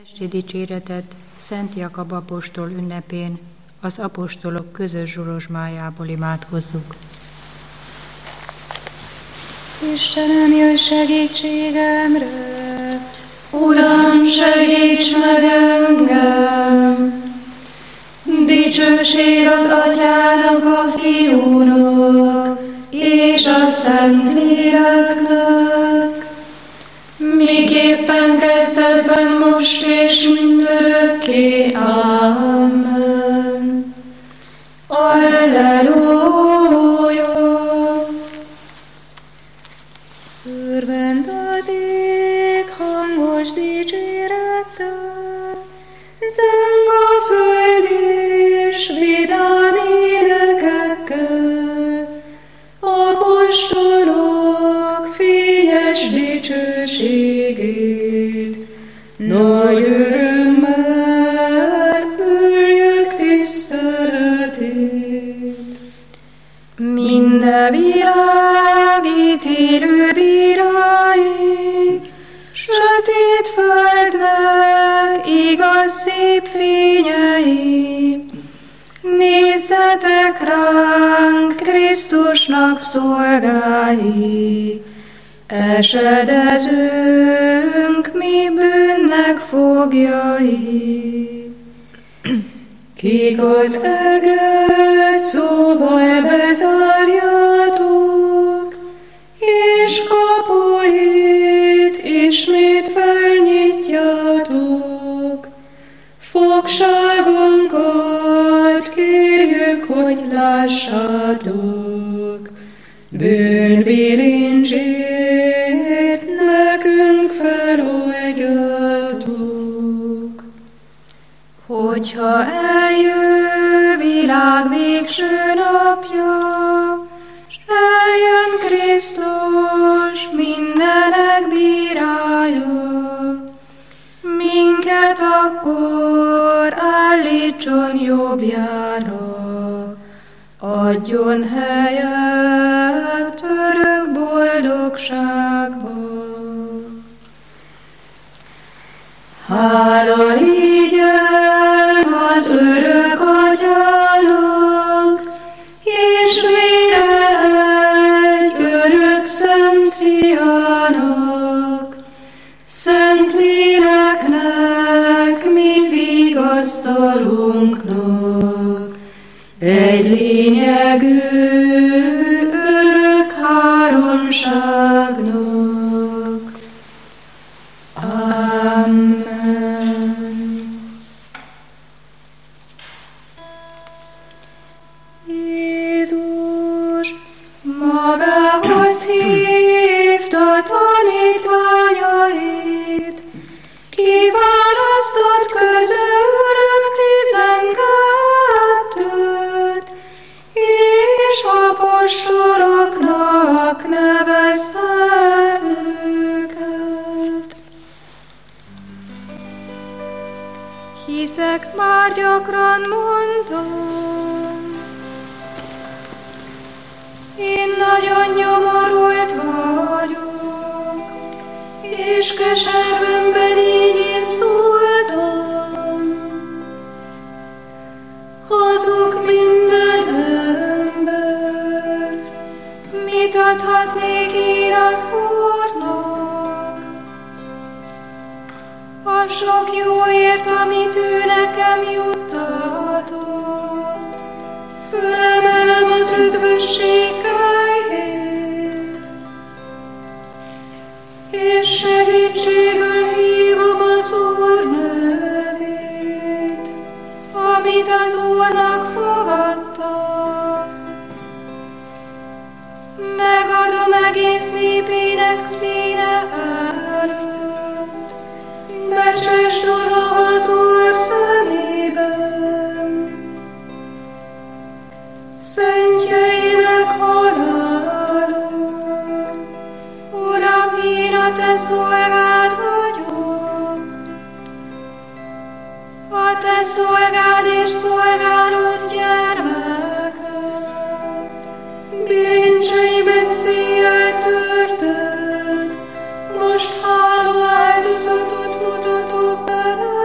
Esti dicséretet Szent Jakab apostol ünnepén az apostolok közös zsurozsmájából imádkozzuk. Istenem, jöjj segítségemre! Uram, segíts meg engem! Dicsőség az Atyának, a Fiúnak és a Szentléleknek, miképpen kezdetben, most és mindörökké. Amen. Alleluja! Örvend az ég hangos dicsérettel, zeng a föld és vidám énekekkel, apostolok fényes dicsőségét, nagy örömmel üljük tiszteletét. Minden virág itt élő bíráig, sötét földnek igaz szép fényei. Nézzetek ránk, Krisztusnak szolgái, esedezünk mi bűnnek foglyai. Kik az eget szóval bezárjátok, és kapuit ismét felnyitjátok. Fogságunkat kérjük, hogy lássátok, bűnbilincsét nekünk feloldjátok. Hogyha eljön világ végső napja, s eljön Krisztus mindenek bírája, minket akkor állítson jobbjára, adjon helyet örök boldogságba. Hála legyen az örök Atyának, és mindegy örök Szent Fiának, Szent Léleknek, mi vigasztalunknak, egy lényegű örök háromságnak. Amen. Jézus magához hívta tanítványait, kiválasztott közülük 12-t, és apostoloknak nevezte őket. Hiszek, már gyakran mondtam, én nagyon nyomorult vagyok, és keservemben így is szóltam. Hazug minden ember, mit adhatnék én az Úrnak? A sok jóért, amit ő nekem juttatott, fölemelem az üdvösségét, és segítségül hívom az Úr nevét, amit az Úrnak fogadtam. Megadom egész népének színe előtt, becses dolog az Úr szemében. Szentjeinek halálok, Uram, én a te szolgád vagyok. A te szolgád és szolgálód gyermeke, bilincseimet széjjel törted, most háló áldozatot mutatok bele.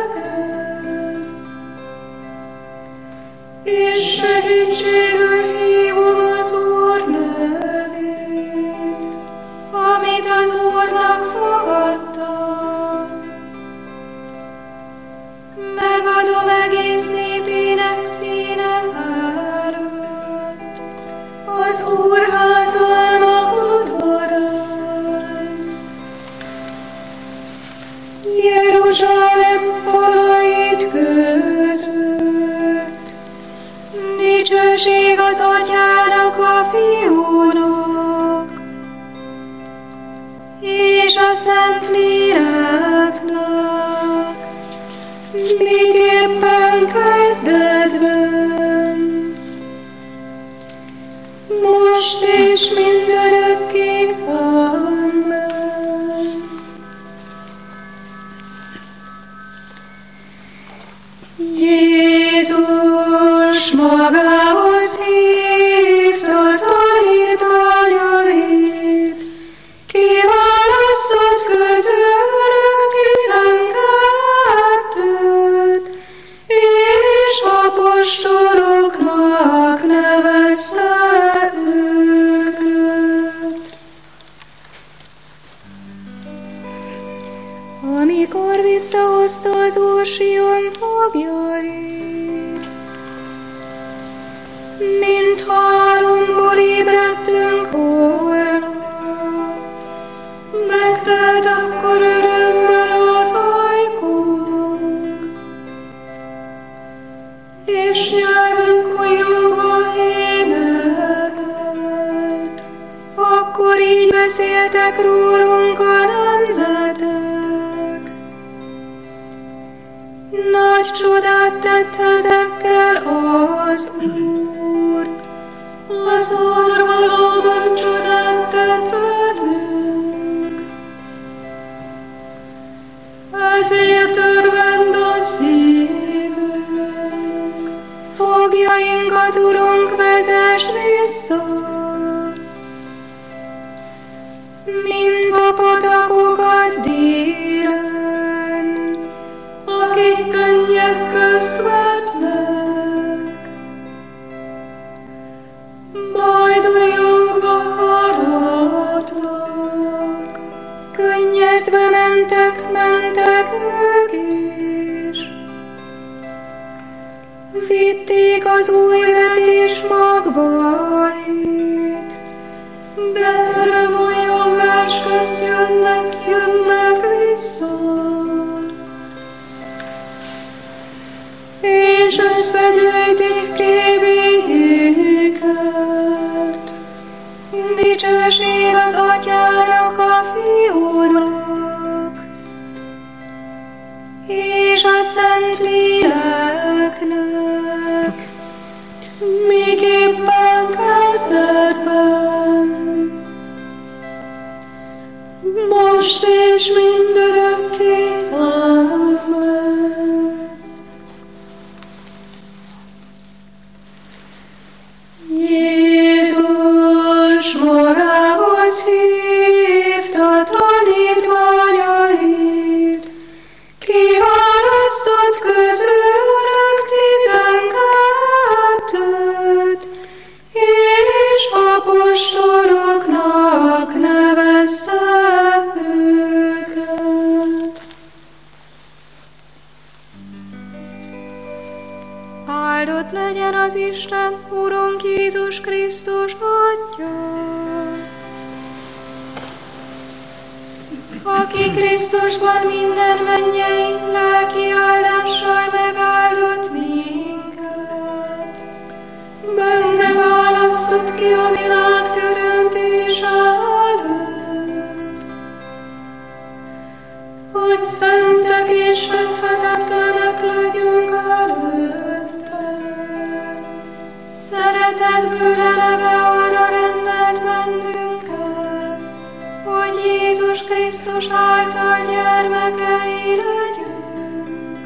Jeruzsálem falait között. Dicsőség az Atyának, a Fiúnak, és a Szentléleknek, miképpen kezdetben, most és mindörökké. Amen. Jézus magához hívta tanítványait, kiválasztott közülük 12-t, és apostoloknak nevezte őket. Amikor visszahozta az Úr Sion fogjait, mint halomból ébredtünk volna, megtelt akkor örömmel az ajkunk, és nyelvünk újjongva énekelt. Akkor így beszéltek rólunk a nemzetek. Nagy csodát tett ezekkel az Úr, az Úr valóban csodát tett velünk. Ezért örvend a szívünk, fogjainkat, Urunk, vezess vissza, mint a patakokat délen, akik könnyek közt vetnek, majd újjongva haradnak. Könnyezve mentek ők is, vitték az új vetés magvait, de öröm újjongás közt jönnek vissza. És összegyűjtik kébélyéket. Dicsőség az Atyának, a Fiúnak, és a Szentléleknek, miképpen kezdetben, most és mindörökké. Amen. Jézus magához hívta tanítványait, kiválasztott közülük 12-t, és apostoloknak nevezte őket. Áldott legyen az Isten, Urunk Jézus Krisztus Atya, aki Krisztusban minden mennyei lelki áldással megáldott minket. Benne választott ki a világ teremtése előtt, hogy szentek és fethetetlenek legyünk előtte. Szeretetből eleve arra rendelt bennünket, hogy Jézus Krisztus által gyermekei legyünk.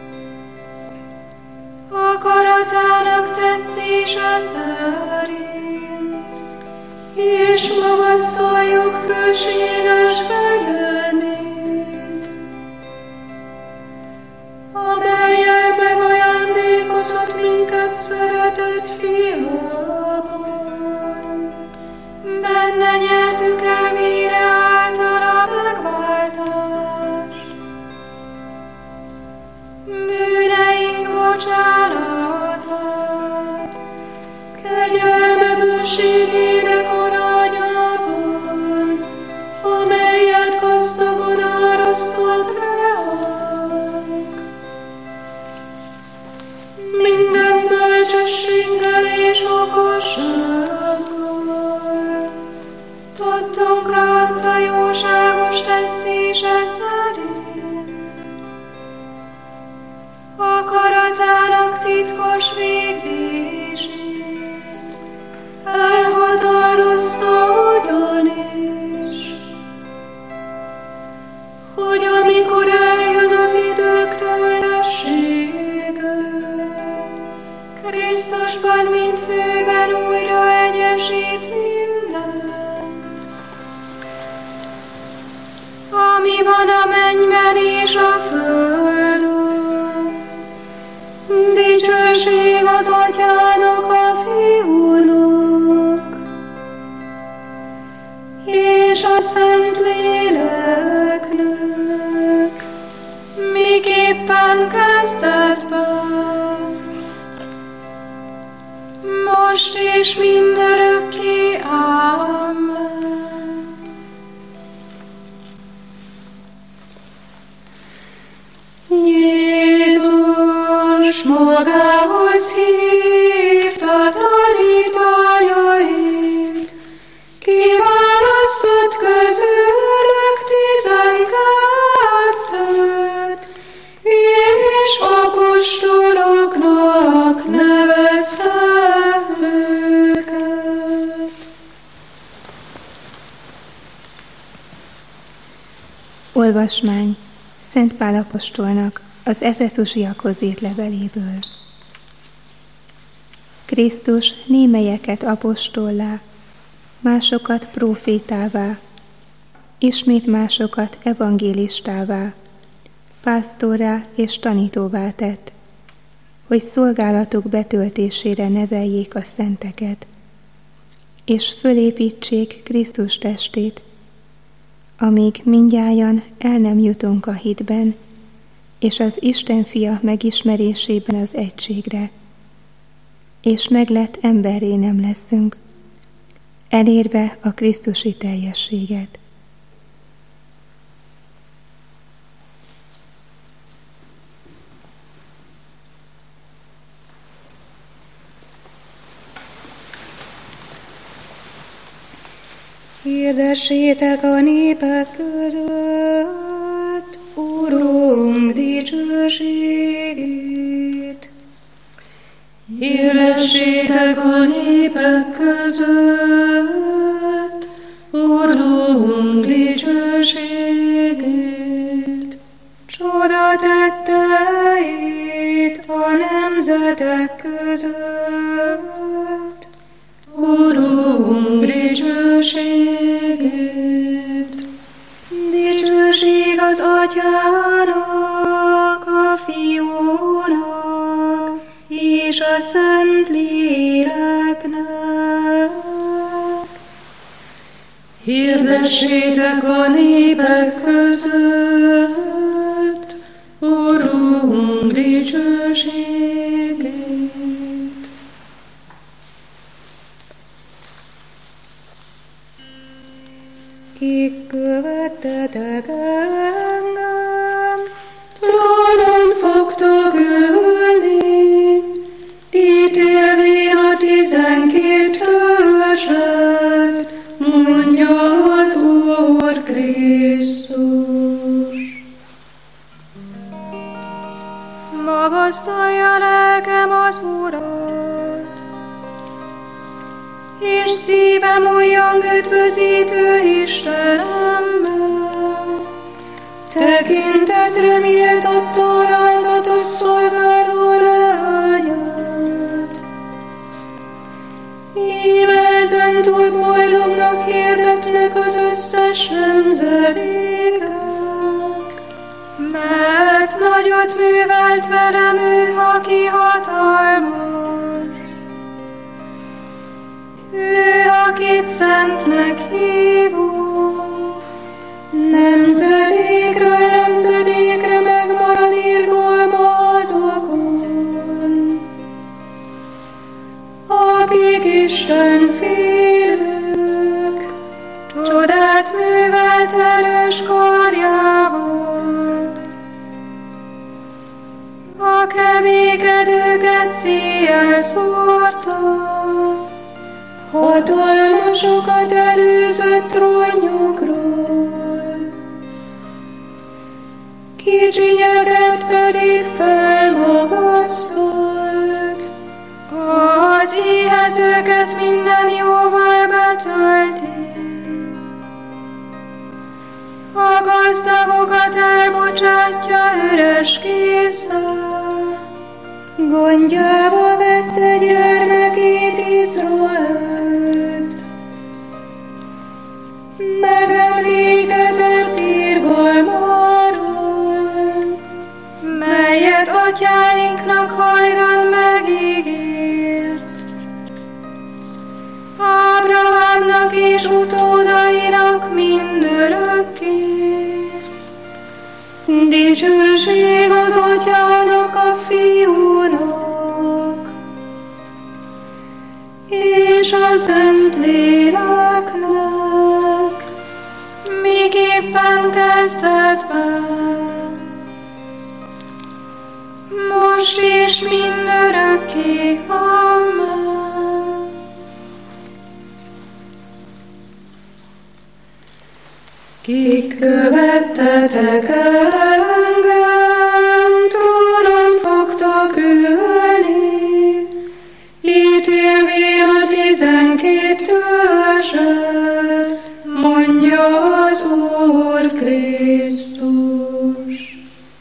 Akaratának tetszése szerint, és magasztaljuk hűséges fegyelmét, amellyel megajándékozott minket szeretett fiában. Benne nyertük el vére által a megváltást, bűneink bocsánatát, kegyelme bőségének arányában, amelyet gazdag hogy amikor eljön az idők teljessége, Krisztusban, mint főben újra egyesít mindent, ami van a mennyben és a földön. Dicsőség az Atyának, a Fiúnak, és a Szentléleknek, miképpen kezdetben, most és mindörökké. Amen. Jézus magához hívta tanítványait, kiválasztott közülük 12-öt, és apostoloknak nevezte őket. Olvasmány Szent Pál apostolnak az Efeszusiakhoz írt leveléből. Krisztus némelyeket apostollá, másokat prófétává, ismét másokat evangélistává, pásztorrá és tanítóvá tett, hogy szolgálatuk betöltésére neveljék a szenteket, és fölépítsék Krisztus testét, amíg mindnyájan el nem jutunk a hitben, és az Isten fia megismerésében az egységre, és meglett emberré nem leszünk, elérve a krisztusi teljességet. Hirdessétek a népek között Urunk dicsőségét. Hirdessétek a népek között Urunk dicsőségét. Csoda tetteit a nemzetek között, Urunk dicsőségét. Dicsőség az Atyának, a Fiúnak, és a Szentléleknek. Hirdessétek a népek között Urunk dicsőségét. Kik követtetek engem, trónon fogtok ülni, ítélvén a 12 törzset, mondja az Úr Krisztus. Magasztalja lelkem az Urat, és szívem újjong üdvözítő Istenemben. Tekintetre méltató alázatos szolgáló leányát. Íme ezentúl boldognak hirdetnek az összes nemzedékek, Mert nagyot művelt velem ő, aki hatalmas. Ő, akit szentnek hívunk, nemzedékről nemzedékre megmarad irgalma azokon, akik Isten félők. csodát művelt erős karjával. A kevékedőket széjjel szórta, hatalmasokat előzött trónjukról, kicsinyeket pedig felmagasztott. az éhezőket minden jóval betölti. A gazdagokat elbocsátja üres kézzel. Gondjába vette gyermekét Izraelt. Megemlékezett irgalmáról, melyet atyáinknak hajdan megígért. Ábrahámnak és utódainak mindörökké. dicsőség az atyának a fiúnak, és a Szentléleknek, miképpen kezdetben, most és mindörökké. Amen. Kik követtetek engem, trónon fogtok ülni, ítélvén a 12 törzset, mondja az Úr Krisztus.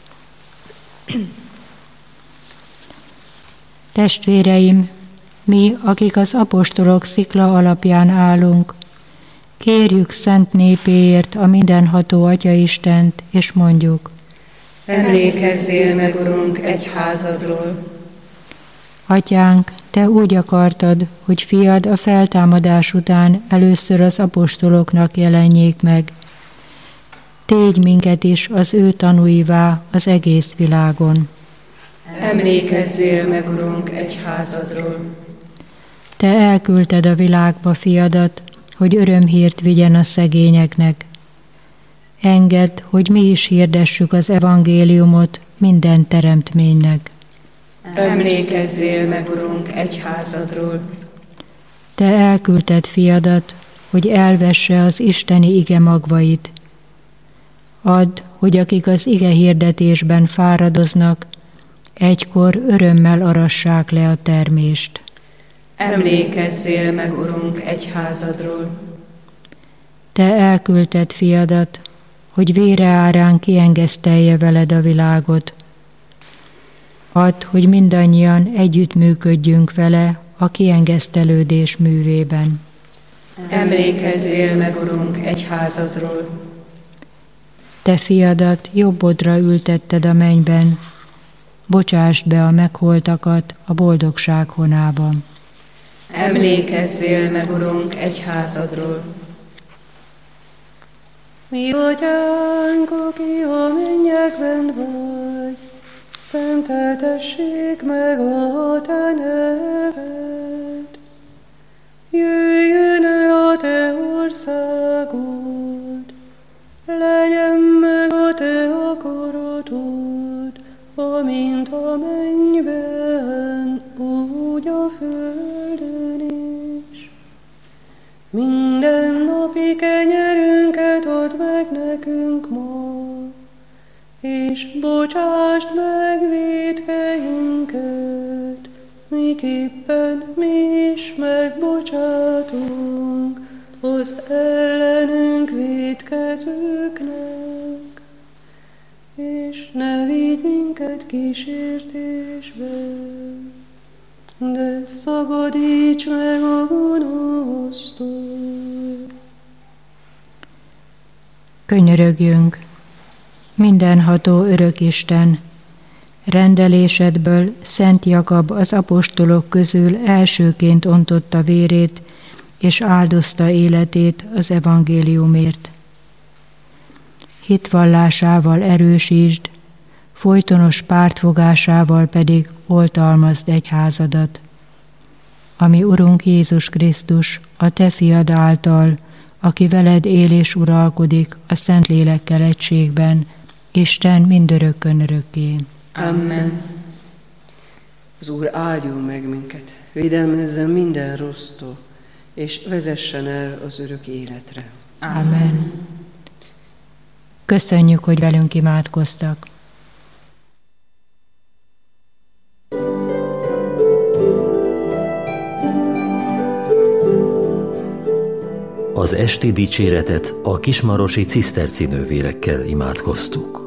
Testvéreim, mi, akik az apostolok szikla alapján állunk, kérjük szent népéért a mindenható Atyaistent, és mondjuk: Emlékezzél meg, Urunk, egyházadról. Atyánk, Te úgy akartad, hogy fiad a feltámadás után először az apostoloknak jelenjék meg. Tégy minket is az ő tanúivá az egész világon. Emlékezzél meg, Urunk, egyházadról. Te elküldted a világba fiadat, hogy örömhírt vigyen a szegényeknek. Engedd, hogy mi is hirdessük az evangéliumot minden teremtménynek. Emlékezzél meg, Urunk, egyházadról. Te elküldted fiadat, hogy elvesse az isteni ige magvait. Add, hogy akik az ige hirdetésben fáradoznak, egykor örömmel arassák le a termést. Emlékezzél meg, Urunk, egyházadról. Te elküldted fiadat, hogy vére árán kiengesztelje veled a világot. Add, hogy mindannyian együttműködjünk vele a kiengesztelődés művében. Emlékezzél meg, Urunk, egyházadról. Te fiadat jobbodra ültetted a mennyben, bocsásd be a megholtakat a boldogság honába. Emlékezzél meg, Urunk, egyházadról. Mi atyánk, aki a mennyekben vagy, szenteltessék meg a te neved. Jöjjön el a te országod, legyen meg a te akaratod, amint a mennyben, úgy a földön is. Minden napi kenyerünket add meg nekünk ma, és bocsásd meg vétkeinket, miképpen mi is megbocsátunk az ellenünk vétkezőknek, és ne vigy minket kísértésbe, de szabadíts meg a gonosztól. Könyörögjünk, mindenható örök Isten, rendelésedből Szent Jakab az apostolok közül elsőként ontotta vérét, és áldozta életét az evangéliumért. Hitvallásával erősítsd, folytonos pártfogásával pedig oltalmazd egyházadat, ami Urunk Jézus Krisztus, a Te fiad által, aki veled él és uralkodik a Szentlélekkel egységben, Isten mindörökkön örökké. Amen. Az Úr áldjon meg minket, védelmezzen minden rossztól, és vezessen el az örök életre. Amen. Köszönjük, hogy velünk imádkoztak. Az esti dicséretet a kismarosi ciszterci nővérekkel imádkoztuk.